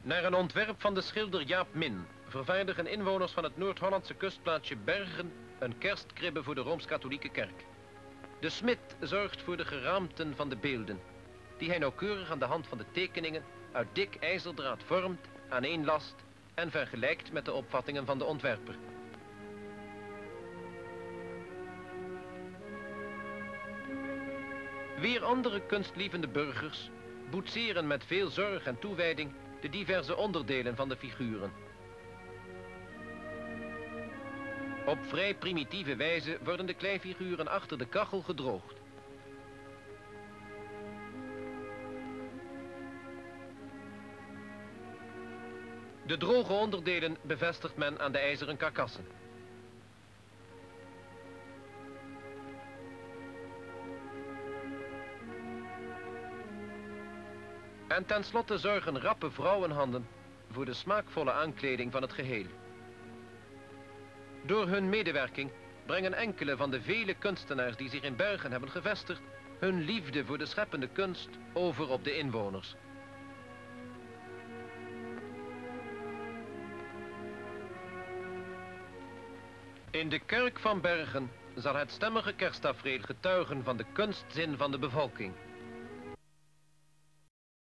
Naar een ontwerp van de schilder Jaap Min vervaardigen inwoners van het Noord-Hollandse kustplaatsje Bergen een kerstkribbe voor de Rooms-Katholieke Kerk. De smid zorgt voor de geraamten van de beelden, die hij nauwkeurig aan de hand van de tekeningen uit dik ijzerdraad vormt, aaneenlast en vergelijkt met de opvattingen van de ontwerper. Weer andere kunstlievende burgers boetseren met veel zorg en toewijding de diverse onderdelen van de figuren. Op vrij primitieve wijze worden de kleifiguren achter de kachel gedroogd. De droge onderdelen bevestigt men aan de ijzeren karkassen. En tenslotte zorgen rappe vrouwenhanden voor de smaakvolle aankleding van het geheel. Door hun medewerking brengen enkele van de vele kunstenaars die zich in Bergen hebben gevestigd hun liefde voor de scheppende kunst over op de inwoners. In de kerk van Bergen zal het stemmige kersttafereel getuigen van de kunstzin van de bevolking.